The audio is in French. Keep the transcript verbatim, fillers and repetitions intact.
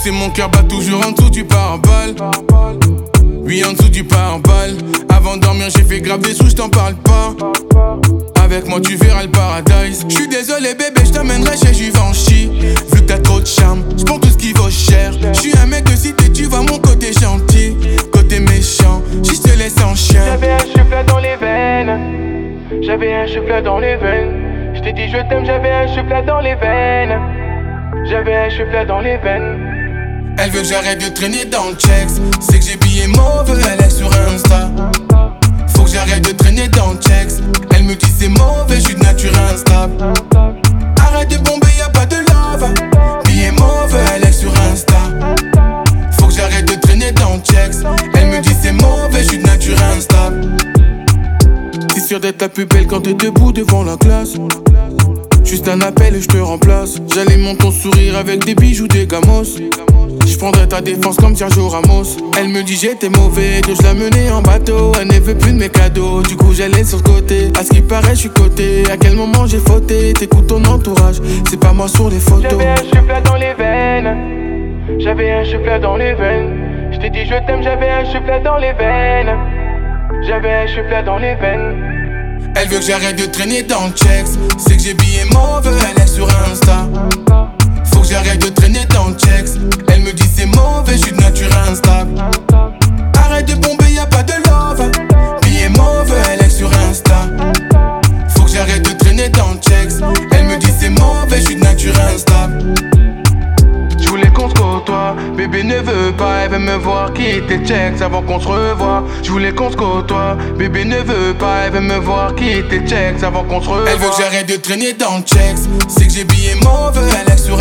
sais mon cœur bat toujours en dessous du pare-balles. Oui, en dessous du pare-balles. Avant de dormir j'ai fait grave des sous, j't'en parle pas. Avec moi tu verras le paradise. J'suis désolé bébé, j't'amènerai chez Givenchy. Vu que t'as trop de charme, j'prends tout ce qui vaut cher. J'suis un mec de cité, tu vois mon côté gentil. Côté méchant, si j'te laisse en chien. J'avais un cheveu dans les veines. J'avais un cheveu dans les veines. J't'ai dit je t'aime, j'avais un cheveu dans les veines. J'avais un cheveu dans les veines. Elle veut que j'arrête de traîner dans le checks. C'est que j'ai billets mauvais, elle est sur Insta. Faut que j'arrête de traîner dans le checks. Elle me dit c'est mauvais, j'suis de nature instable. Arrête de bomber, y'a pas de love. Billets mauvais, elle est sur Insta. Faut que j'arrête de traîner dans le checks. Elle me dit c'est mauvais, j'suis de nature instable. T'es sûr d'être la plus belle quand t'es debout devant la classe. Juste un appel et je te remplace. J'alimente ton sourire avec des bijoux, des gamos. Je prendrai ta défense comme Sergio Ramos. Elle me dit j'étais mauvais, donc je la menais en bateau. Elle ne veut plus de mes cadeaux, du coup j'allais sur le côté. À ce qui paraît je suis coté, à quel moment j'ai fauté. T'écoutes ton entourage, c'est pas moi sur les photos. J'avais un cheveu dans les veines. J'avais un cheveu dans les veines. J't'ai dit je t'aime, j'avais un cheveu dans les veines. J'avais un cheveu dans les veines. Elle veut que j'arrête de traîner dans le checks. C'est que j'ai billets mauvais, elle est sur Insta. Faut que j'arrête de traîner dans le checks. Elle me dit c'est mauvais, j'suis de nature instable. Arrête de bomber, y'a pas de love. Billets mauvais, elle est sur Insta. Faut que j'arrête de traîner dans le checks. Elle me dit c'est mauvais, j'suis de nature instable. J'voulais qu'on se côtoie, bébé ne veut pas, elle veut me voir quitter checks avant qu'on se revoie. J'voulais qu'on se côtoie, bébé ne veut pas, elle veut me voir quitter checks avant qu'on se revoie. Elle veut que j'arrête de traîner dans le checks. C'est que j'ai billets mauvais, elle est sur